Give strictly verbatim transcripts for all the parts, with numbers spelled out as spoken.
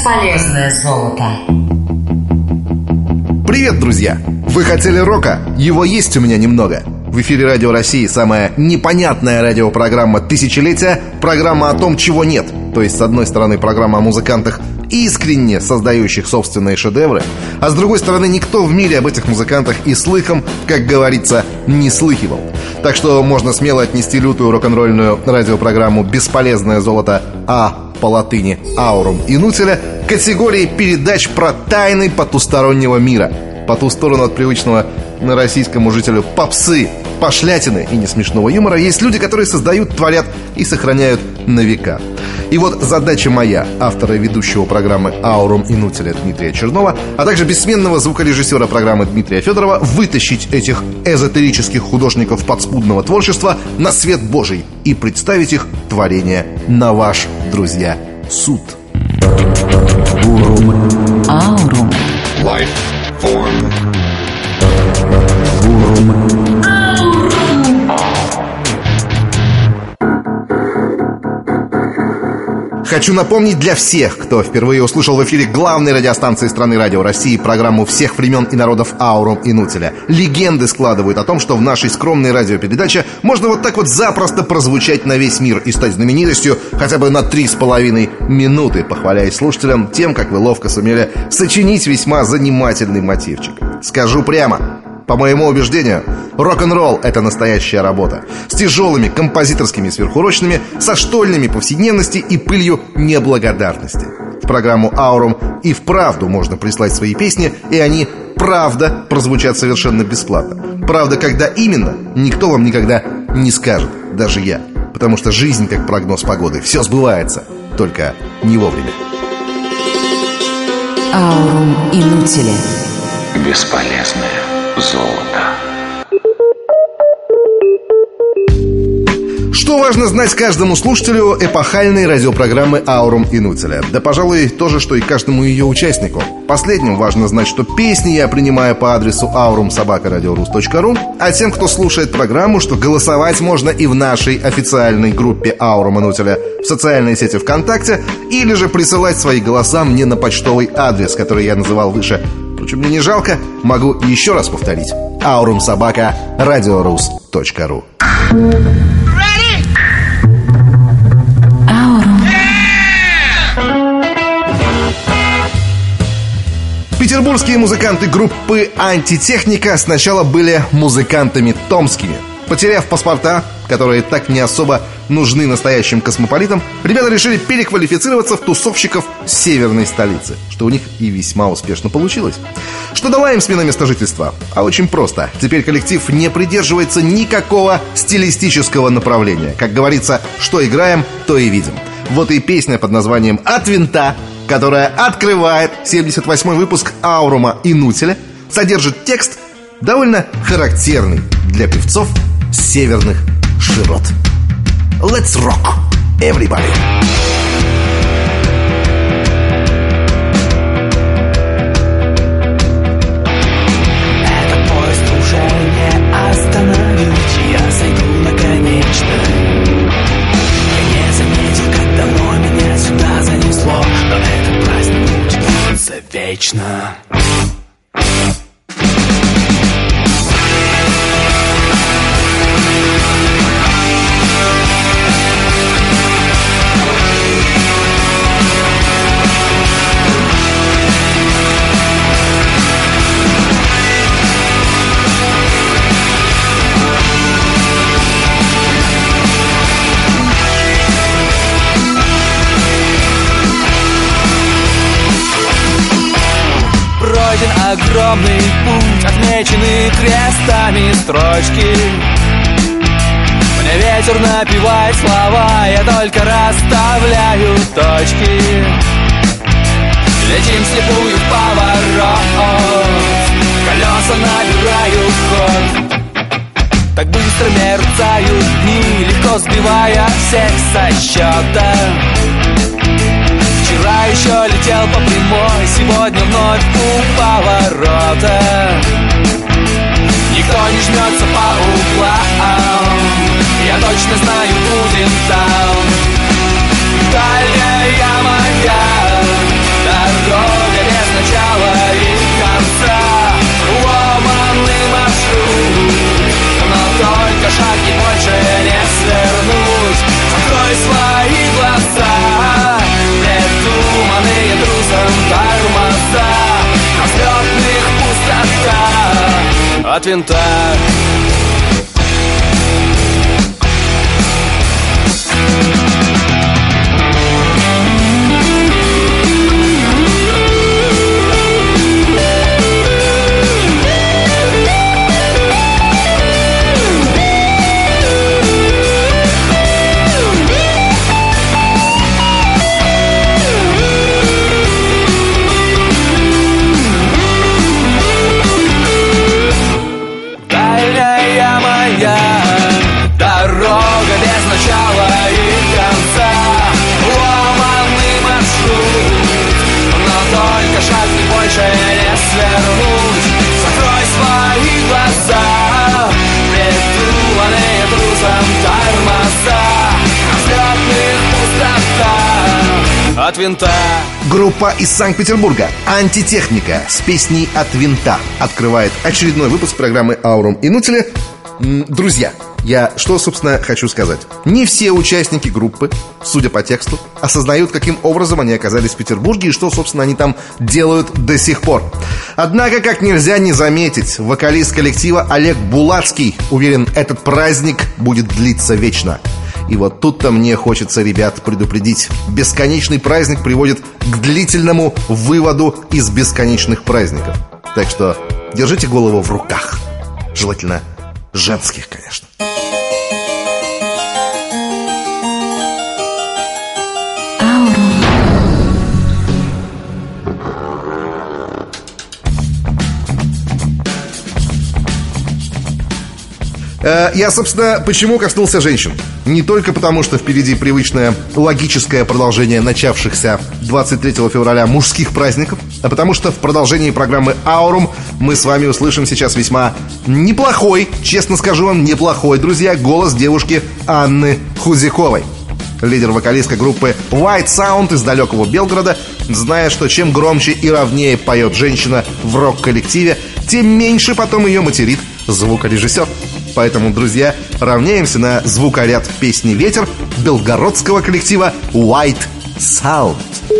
Бесполезное золото. Привет, друзья! Вы хотели рока? Его есть у меня немного. В эфире Радио России самая непонятная радиопрограмма тысячелетия, программа о том, чего нет. То есть, с одной стороны, программа о музыкантах, искренне создающих собственные шедевры, а с другой стороны, никто в мире об этих музыкантах и слыхом, как говорится, не слыхивал. Так что можно смело отнести лютую рок-н-ролльную радиопрограмму «Бесполезное золото», а по латыни «Аурум инутиля» категории передач про тайны потустороннего мира. По ту сторону от привычного российскому жителю попсы, пошлятины и несмешного юмора есть люди, которые создают, творят и сохраняют на века. И вот задача моя, автора и ведущего программы «Аурум инутиля» Дмитрия Чернова, а также бессменного звукорежиссера программы Дмитрия Федорова, вытащить этих эзотерических художников подспудного творчества на свет Божий и представить их творение на ваш, друзья, суд. Аурум. Life form. Хочу напомнить для всех, кто впервые услышал в эфире главной радиостанции страны Радио России программу всех времен и народов «Аурум инутиля». Легенды складывают о том, что в нашей скромной радиопередаче можно вот так вот запросто прозвучать на весь мир и стать знаменитостью хотя бы на три с половиной минуты, похваляясь слушателям тем, как вы ловко сумели сочинить весьма занимательный мотивчик. Скажу прямо. По моему убеждению, рок-н-ролл — это настоящая работа. С тяжелыми композиторскими сверхурочными, со штольнями повседневности и пылью неблагодарности. В программу «Аурум» и вправду можно прислать свои песни, и они, правда, прозвучат совершенно бесплатно. Правда, когда именно, никто вам никогда не скажет, даже я. Потому что жизнь, как прогноз погоды, все сбывается, только не вовремя. Аурум инутиля. Бесполезное золото. Что важно знать каждому слушателю эпохальной радиопрограммы «Аурум инутиля»? Да, пожалуй, то же, что и каждому ее участнику. Последним важно знать, что песни я принимаю по адресу аурум собака радиорус точка ру, а тем, кто слушает программу, что голосовать можно и в нашей официальной группе «Аурум инутиля» в социальной сети ВКонтакте, или же присылать свои голоса мне на почтовый адрес, который я называл выше. Впрочем, мне не жалко, могу еще раз повторить. аурум собака радиорус точка ру. Петербургские музыканты группы «Антитехника» сначала были музыкантами томскими. Потеряв паспорта, которые так не особо нужны настоящим космополитам, ребята решили переквалифицироваться в тусовщиков северной столицы, что у них и весьма успешно получилось. Что дала им смена места жительства? А очень просто. Теперь коллектив не придерживается никакого стилистического направления. Как говорится, что играем, то и видим. Вот и песня под названием «От винта», которая открывает семьдесят восьмой выпуск «Аурума инутиля», содержит текст, довольно характерный для певцов северных широт. Let's rock, everybody! Этот поезд уже не остановить, я сойду наконечно. Я не заметил, как давно меня сюда занесло, но этот праздник будет длиться вечно. Огромный путь, отмеченный крестами строчки. Мне ветер напевает слова, я только расставляю точки. Летим слепую в поворот, колеса набирают ход. Так быстро мерцают дни, легко сбивая всех со счета. Вчера еще летел по прямой, сегодня вновь у поворота. Никто не жмется по углам, я точно знаю, будем там. Дальняя моя, от винта. От винта. Группа из Санкт-Петербурга «Антитехника» с песней «От винта» открывает очередной выпуск программы «Аурум Инутили». Друзья, я что, собственно, хочу сказать. Не все участники группы, судя по тексту, осознают, каким образом они оказались в Петербурге и что, собственно, они там делают до сих пор. Однако, как нельзя не заметить, вокалист коллектива Олег Булацкий уверен, этот праздник будет длиться вечно. И вот тут-то мне хочется ребят предупредить. Бесконечный праздник приводит к длительному выводу из бесконечных праздников. Так что держите голову в руках. Желательно женских, конечно. Я, собственно, почему коснулся женщин? Не только потому, что впереди привычное логическое продолжение начавшихся двадцать третьего февраля мужских праздников, а потому что в продолжении программы «Аурум» мы с вами услышим сейчас весьма неплохой, честно скажу вам, неплохой, друзья, голос девушки Анны Худзяковой. Лидер-вокалистка группы White Sound из далекого Белгорода, зная, что чем громче и ровнее поет женщина в рок-коллективе, тем меньше потом ее материт звукорежиссер. Поэтому, друзья, равняемся на звукоряд песни «Ветер» белгородского коллектива White Sound.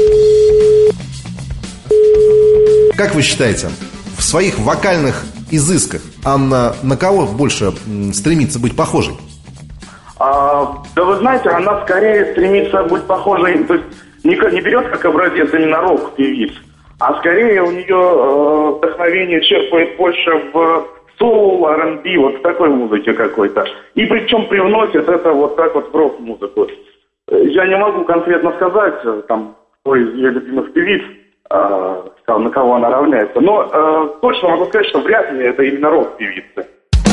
Как вы считаете, в своих вокальных изысках Анна на кого больше стремится быть похожей? А, да вы знаете, она скорее стремится быть похожей, то есть не, не берет как образец именно рок-певиц, а скорее у нее э, вдохновение черпает больше в соул, ар энд би, вот в такой музыке какой-то. И причем привносит это вот так вот в рок-музыку. Я не могу конкретно сказать, там, кто из ее любимых певиц, э, на кого она равняется. Но э, точно могу сказать, что вряд ли это именно рок-певицы.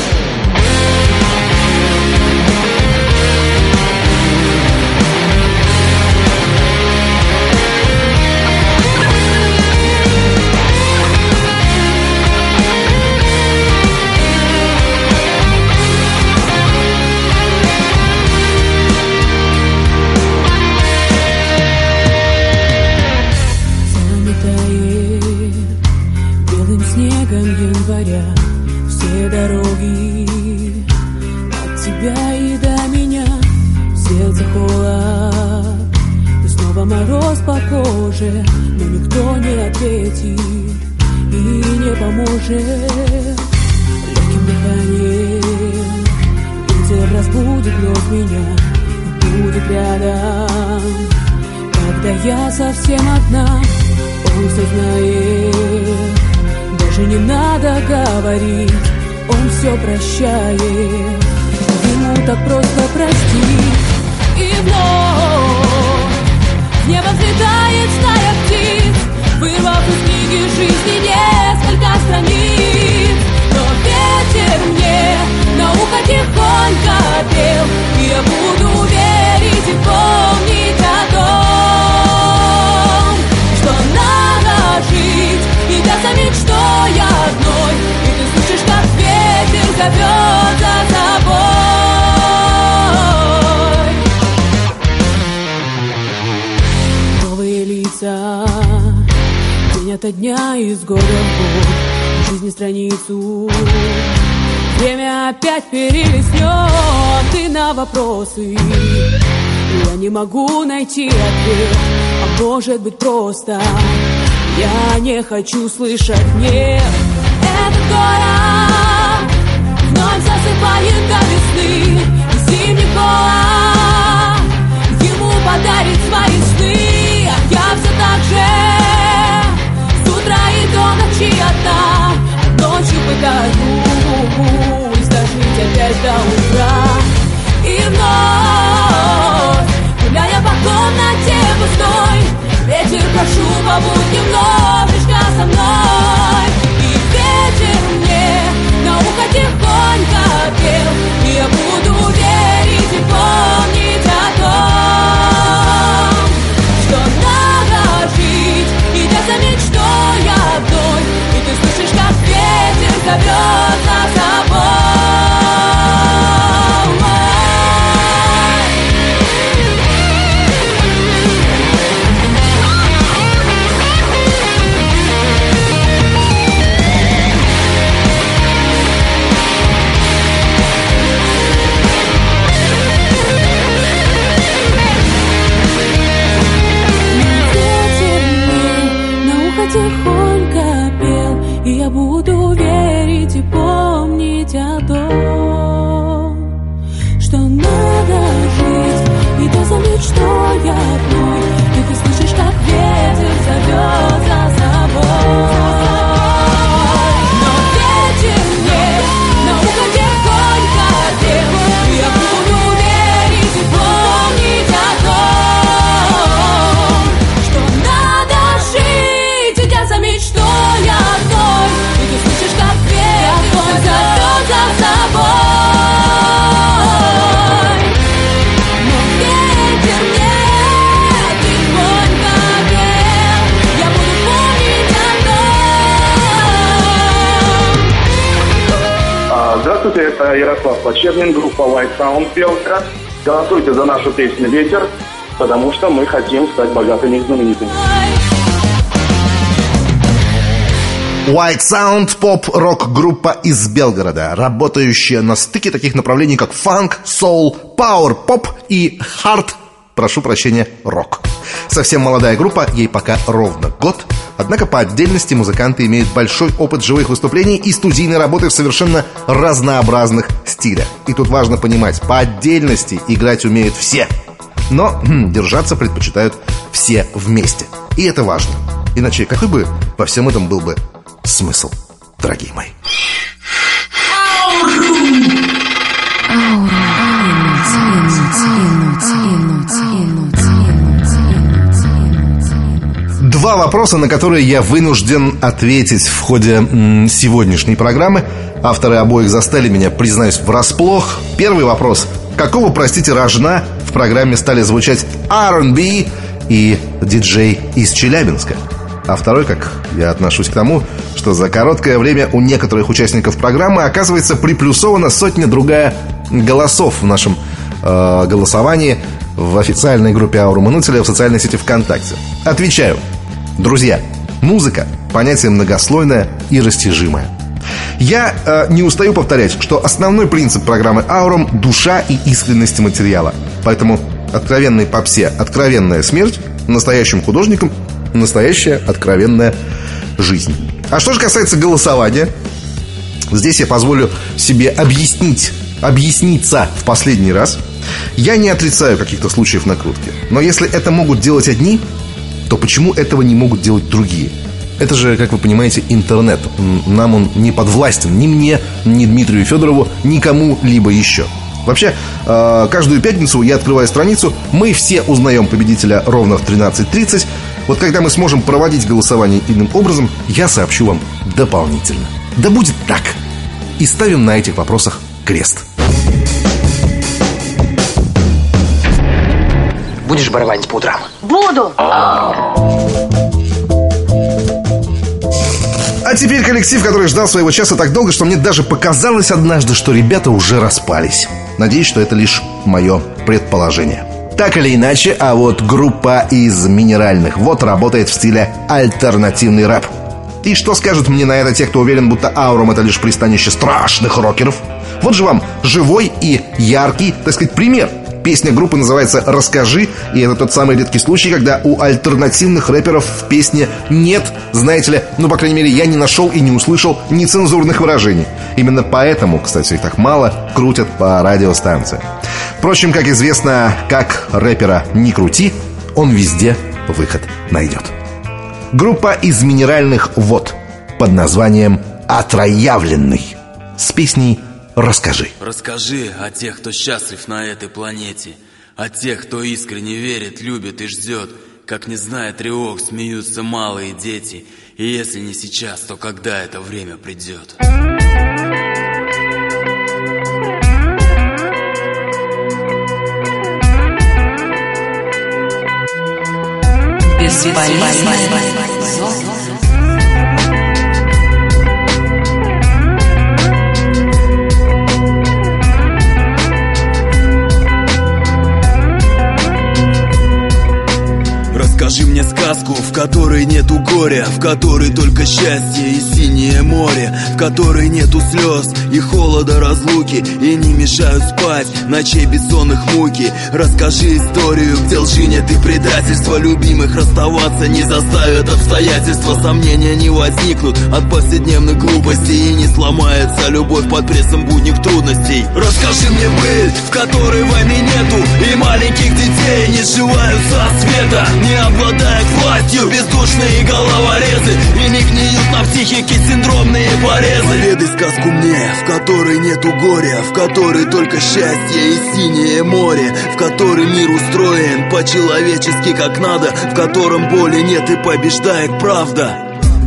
Все дороги от тебя и до меня, в сердце холод и снова мороз по коже, но никто не ответит и не поможет. Легким дыханием ветер разбудит вновь меня и будет рядом, когда я совсем одна. Он все знает, даже не надо говорить, он все прощает, ему так просто простить. И вновь в небо взлетает стая птиц, вырвав из книги жизни несколько страниц. Но ветер мне на ухо тихонько пел, и я буду верить и помнить о том, что надо жить и даст мечтой одной, и ты слышишь, как ветер зовет за тобой. Новые лица, день ото дня, из года в год, в жизни страницу время опять перелистнет. Ты на вопросы я не могу найти ответ, а может быть просто я не хочу слышать «нет». Этот город докопает до весны. И зимний холод ему подарит свои сны. А я все так же с утра и до ночи одна. Ночью пытаюсь дожить опять до утра. И вновь, гуляя по комнате пустой, ветер, прошу, побудь немножечко со мной. И ветер мне на ухо тихонько пел, и я буду верить и помнить о том, что надо жить, идя за мечтой одной. И ты слышишь, как ветер зовет за собой. Тихонько пел, и я буду верить и помнить о том, что надо жить, и то за мечтой одной. И ты слышишь, как ветер зовет за собой. Но ветер мне на ухо тихонько пел, и я буду верить и помнить о том, что надо жить, идя за мечтой одной. И ты слышишь, как ветер зовет за собой. Но ветер мне тихонько пел, я буду помнить о том. А, Здравствуйте, это Ярослав Почернин, группа White Sound Белгород. Голосуйте за нашу песню «Ветер», потому что мы хотим стать богатыми и знаменитыми. White Sound — поп-рок-группа из Белгорода, работающая на стыке таких направлений, как фанк, соул, пауэр-поп и хард, прошу прощения, рок. Совсем молодая группа, ей пока ровно год, однако по отдельности музыканты имеют большой опыт живых выступлений и студийной работы в совершенно разнообразных стилях. И тут важно понимать, по отдельности играть умеют все, но хм, держаться предпочитают все вместе. И это важно. Иначе какой бы во всем этом был бы смысл, дорогие мои? Два вопроса, на которые я вынужден ответить в ходе м, сегодняшней программы. Авторы обоих застали меня, признаюсь, врасплох. Первый вопрос. Какого, простите, рожна в программе стали звучать ар энд би и диджей из Челябинска? А второй, как я отношусь к тому, что за короткое время у некоторых участников программы оказывается приплюсована сотня-другая голосов в нашем э, голосовании в официальной группе Aurum Inutile в социальной сети ВКонтакте. Отвечаю. Друзья, музыка – понятие многослойное и растяжимое. Я э, не устаю повторять, что основной принцип программы Aurum – душа и искренность материала. Поэтому откровенной попсе откровенная смерть, настоящим художникам настоящая откровенная жизнь. А что же касается голосования, здесь я позволю себе объяснить, объясниться в последний раз. Я не отрицаю каких-то случаев накрутки, но если это могут делать одни, то почему этого не могут делать другие? Это же, как вы понимаете, интернет. Нам он не подвластен ни мне, ни Дмитрию Федорову, ни кому-либо еще. Вообще, каждую пятницу я открываю страницу, мы все узнаем победителя ровно в тринадцать тридцать. Вот когда мы сможем проводить голосование иным образом, я сообщу вам дополнительно. Да будет так. И ставим на этих вопросах крест. Будешь барабанить по утрам? Буду. А теперь коллектив, который ждал своего часа так долго, что мне даже показалось однажды, что ребята уже распались. Надеюсь, что это лишь мое предположение. Так или иначе, а вот группа из Минеральных Вод работает в стиле альтернативный рэп. И что скажут мне на это те, кто уверен, будто Aurum — это лишь пристанище страшных рокеров? Вот же вам живой и яркий, так сказать, пример. Песня группы называется «Расскажи», и это тот самый редкий случай, когда у альтернативных рэперов в песне нет, знаете ли, ну, по крайней мере, я не нашел и не услышал нецензурных выражений. Именно поэтому, кстати, их так мало крутят по радиостанциям. Впрочем, как известно, как рэпера не крути, он везде выход найдет. Группа из минеральных вод под названием «Отравленный» с песней «Расскажи». Расскажи о тех, кто счастлив на этой планете, о тех, кто искренне верит, любит и ждет. Как не зная тревог, смеются малые дети. И если не сейчас, то когда это время придет? Бесполезное золото. Расскажи мне сказку, в которой нету горя, в которой только счастье и синее море, в которой нету слез и холода разлуки, и не мешают спать ночей бессонных муки. Расскажи историю, где лжи нет и предательства, любимых расставаться не заставят обстоятельства, сомнения не возникнут от повседневных глупостей, и не сломается любовь под прессом будних трудностей. Расскажи мне быль, в которой войны нету, и маленьких детей не сживаются от света, не обладают властью бездушные головорезы, и не гниют на психике синдромные порезы. Поведай сказку мне, в которой нету горя, в которой только счастье и синее море, в которой мир устроен по-человечески как надо, в котором боли нет и побеждает правда.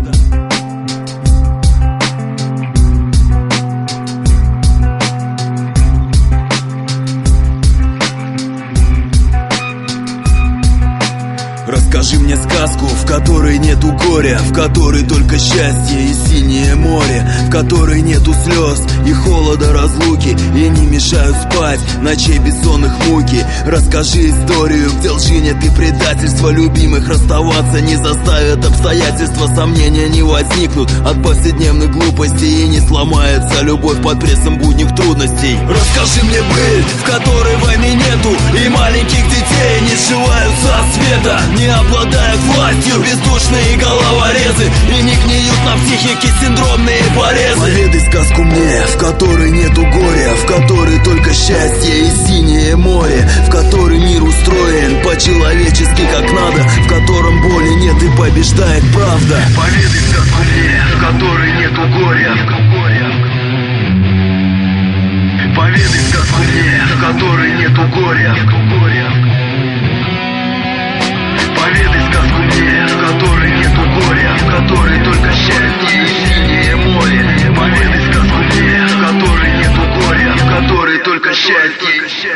Расскажи мне сказку, в которой нету горя, в которой только счастье и синее море, в которой нету слез и холода разлуки, и не мешают спать ночей бессонных муки. Расскажи историю, где лжи нет и предательства, любимых расставаться не заставят обстоятельства, сомнения не возникнут от повседневных глупостей, и не сломается любовь под прессом будних трудностей. Расскажи мне быль, в которой войны нету, и маленьких детей не сживаются от света, не обладают властью бездушные головорезы, и не гниют на психике синдромные порезы. Поведай сказку мне, в которой нету горя, в которой только счастье и синее море, в которой мир устроен по-человечески как надо, в котором боли нет и побеждает правда. Поведай сказку мне, в которой нету горя, поведай сказку мне, в которой нету горя, поведай сказку мне, в которой нету горя, в которой только счастье и синее море. Поведай сказку мне, в которой нету горя, в которой только счастье.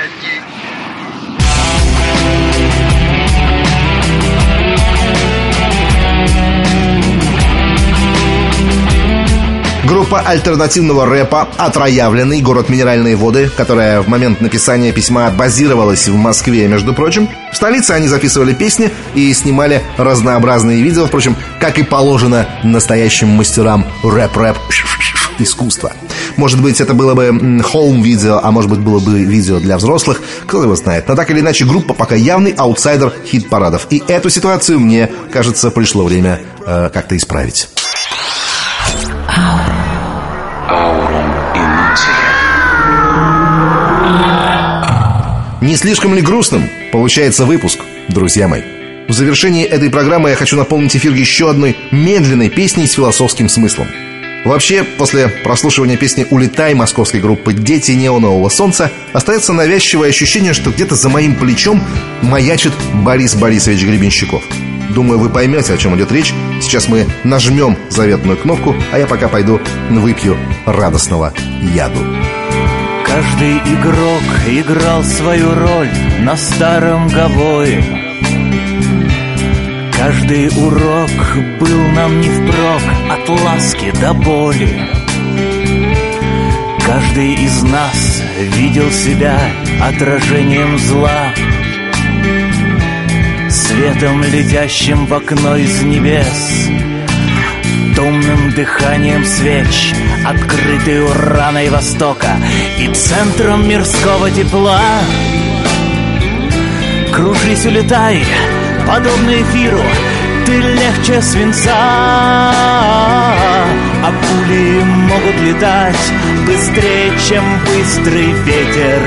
Группа альтернативного рэпа «Отравленный», город Минеральные воды, которая в момент написания письма базировалась в Москве, между прочим. В столице они записывали песни и снимали разнообразные видео, впрочем, как и положено настоящим мастерам рэп-рэп искусства. Может быть, это было бы хоум-видео, а может быть, было бы видео для взрослых, кто его знает. Но так или иначе, группа пока явный аутсайдер хит-парадов. И эту ситуацию, мне кажется, пришло время э, как-то исправить. Аурум инутиля. Не слишком ли грустным получается выпуск, друзья мои? В завершении этой программы я хочу наполнить эфир еще одной медленной песней с философским смыслом. Вообще, после прослушивания песни «Улетай» московской группы «Дети неонового солнца» остается навязчивое ощущение, что где-то за моим плечом маячит Борис Борисович Гребенщиков. Думаю, вы поймете, о чем идет речь. Сейчас мы нажмем заветную кнопку, а я пока пойду выпью радостного яду. Каждый игрок играл свою роль на старом гавое. Каждый урок был нам не впрок от ласки до боли. Каждый из нас видел себя отражением зла, светом, летящим в окно из небес, томным дыханием свеч, открытой раной Востока и центром мирского тепла. Кружись, улетай, подобно эфиру, ты легче свинца, а пули могут летать быстрее, чем быстрый ветер.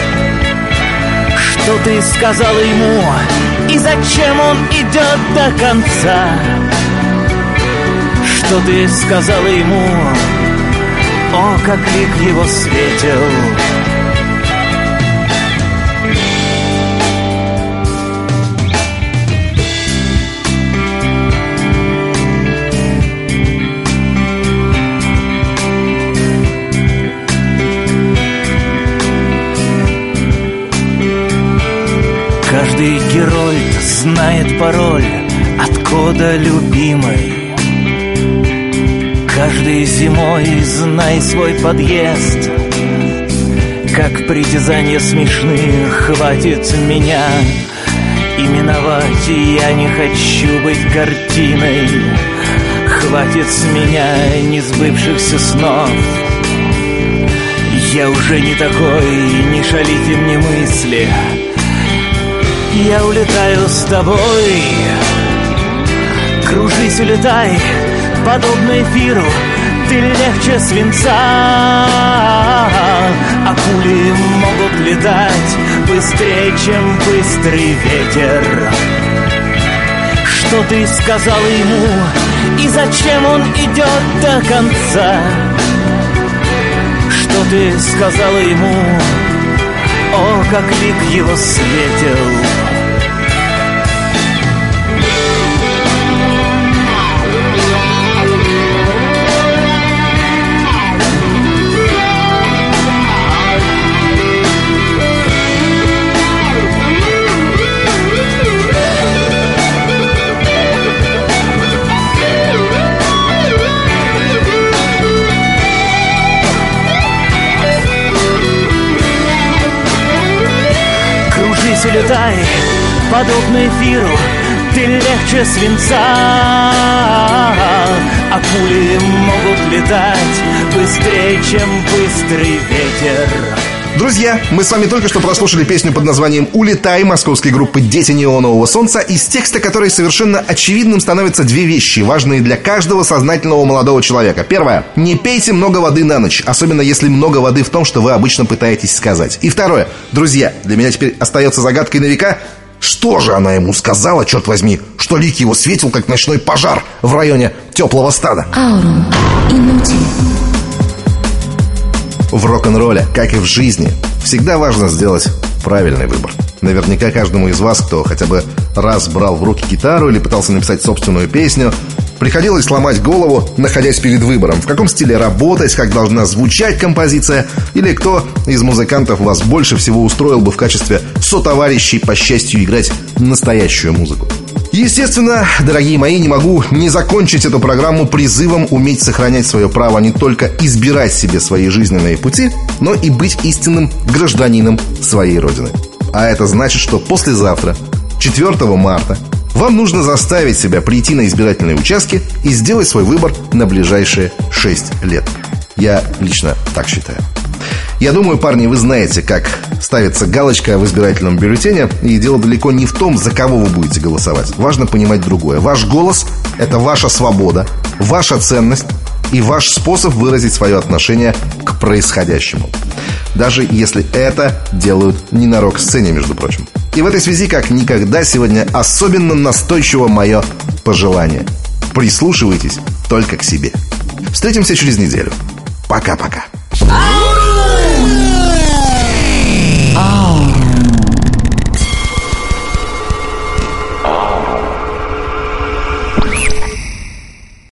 Что ты сказала ему, и зачем он идет до конца? Что ты сказала ему, о, как лик его светил. Каждый герой знает пароль от кода любимой. Каждый зимой знай свой подъезд. Как притязания смешны, хватит меня именовать. Я не хочу быть картиной. Хватит с меня несбывшихся снов. Я уже не такой, не шалите мне мысли. Я улетаю с тобой. Кружись, улетай, подобно эфиру, ты легче свинца, а пули могут летать быстрее, чем быстрый ветер. Что ты сказала ему, и зачем он идет до конца? Что ты сказала ему, о, как лик его светил. Улетай, подобно эфиру, ты легче свинца, а пули могут летать быстрее, чем быстрый ветер. Друзья, мы с вами только что прослушали песню под названием «Улетай» московской группы «Дети неонового солнца», из текста которой совершенно очевидным становятся две вещи, важные для каждого сознательного молодого человека. Первое. Не пейте много воды на ночь, особенно если много воды в том, что вы обычно пытаетесь сказать. И второе. Друзья, для меня теперь остается загадкой на века, что же она ему сказала, черт возьми, что лик его светил, как ночной пожар в районе теплого стада. Аурум инутиль. В рок-н-ролле, как и в жизни, всегда важно сделать правильный выбор. Наверняка каждому из вас, кто хотя бы раз брал в руки гитару или пытался написать собственную песню, приходилось ломать голову, находясь перед выбором, в каком стиле работать, как должна звучать композиция, или кто из музыкантов вас больше всего устроил бы в качестве сотоварищей по счастью играть настоящую музыку. Естественно, дорогие мои, не могу не закончить эту программу призывом уметь сохранять свое право не только избирать себе свои жизненные пути, но и быть истинным гражданином своей родины. А это значит, что послезавтра, четвёртого марта, вам нужно заставить себя прийти на избирательные участки и сделать свой выбор на ближайшие шесть лет. Я лично так считаю. Я думаю, парни, вы знаете, как ставится галочка в избирательном бюллетене. И дело далеко не в том, за кого вы будете голосовать. Важно понимать другое. Ваш голос – это ваша свобода, ваша ценность и ваш способ выразить свое отношение к происходящему. Даже если это делают не на рок-сцене, между прочим. И в этой связи, как никогда, сегодня особенно настойчиво мое пожелание. Прислушивайтесь только к себе. Встретимся через неделю. Пока-пока.